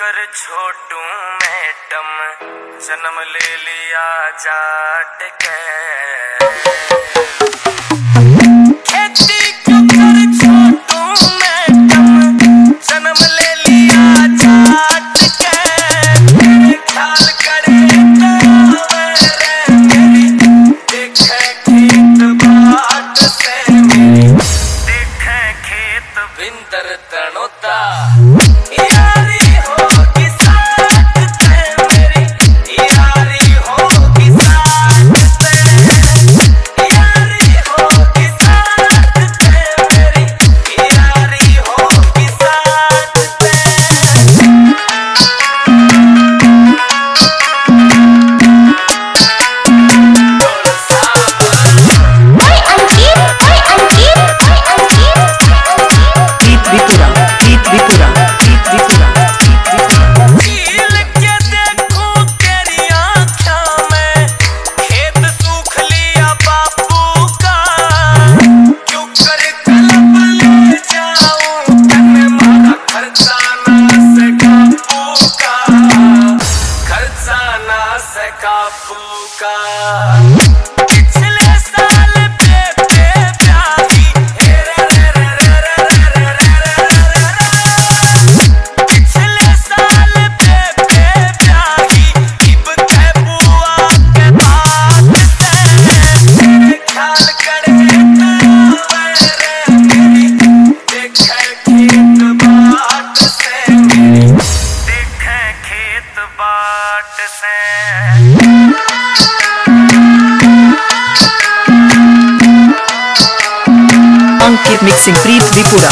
कर छोटू मैडम जन्म ले लिया जाट के। खेती क्यों कर छोटू मैडम जन्म ले लिया जाट के। ख्याल करे मेरी देखे खेत बाट से मेरी देखे खेत बिंदर तनोता। पिछले साल ब्याही पिछले साल ब्याही इब थे बुआ के बात से ख्याल करे मेरी देखे खेत बाट से मेरी देखे खेत बाट से। Keep mixing Preet Tripura.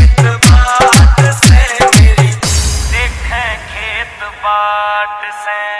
बाट से